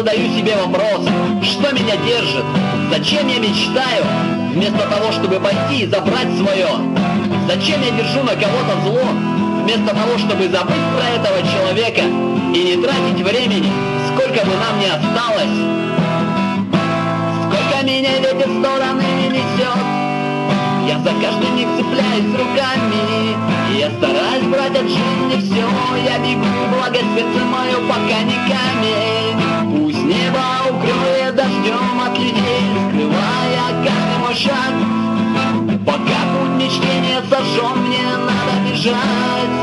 задаю себе вопрос, что меня держит, зачем я мечтаю, вместо того, чтобы пойти и забрать свое. Зачем я держу на кого-то зло, вместо того, чтобы забыть про этого человека и не тратить времени, сколько бы нам ни осталось. Сколько меня ветер в стороны не несет, я за каждый миг цепляюсь руками, и я стараюсь брать от жизни все. Я бегу, благо сердце мое пока не камень. Пусть небо укроет дождем от людей, скрывая каждый мой шаг. Пока путь мечты не сожжен, мне надо бежать.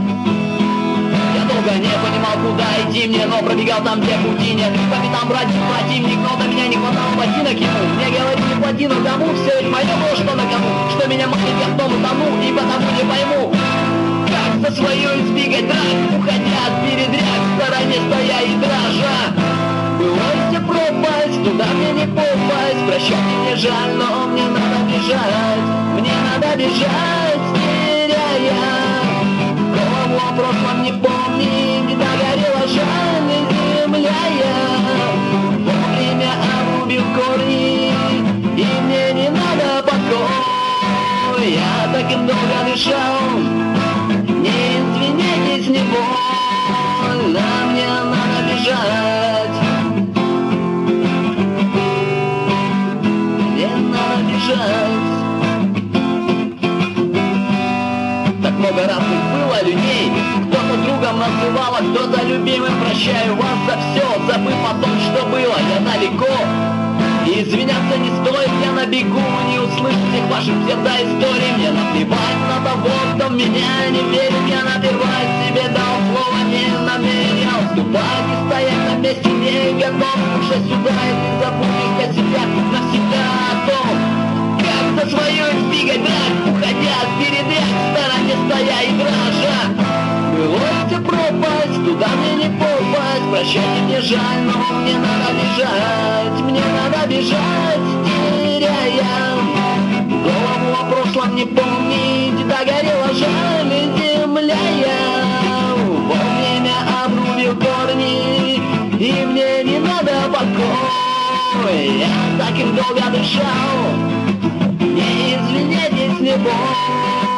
Я долго не понимал, куда идти мне, но пробегал там, где пути нет. По пятам бродил противник, но до меня не хватало ботинок ему. Мне говорили, плати на дому, все ведь мое было, что на кому. Что меня манит, я в том и тону, и потому не пойму, как за свое избегать драк, уходя от передряг, в стороне стоя и дрожа. Было все пропасть, туда мне не попасть. Прощайте, мне жаль, но мне надо бежать. Мне надо бежать, теряя голову о прошлом не помнить. Догорела жаль, земля я вовремя обрубил корни, и мне не надо покой. Я так и долго дышал, не извинитесь, не больно, мне надо бежать. Мне надо бежать. Так много разных было людей, кто-то другом называл, а кто-то любимым. Прощаю вас за все, забыв о том, что было, я далеко. И извиняться не стоит, я на бегу, не услышать всех ваших псевдоисторий. Мне наплевать на того, кто в меня не верит. Я напервать себе дал слово, не намерен отступать и стоять на месте, не готов. Слушай сюда, и ты забудешь для себя навсегда о том, как за свое избегать драк, уходя от передряг, в стороне стоя и дрожа. Было все пропасть, туда мне не попасть. Прощайте, мне жаль, но мне надо бежать. Мне надо бежать, теряя голову о прошлом не помнить. Догорела жаль, земля я вовремя обрубил корни, и мне не надо покой. Я так и долго дышал, не извиняйтесь, не больно.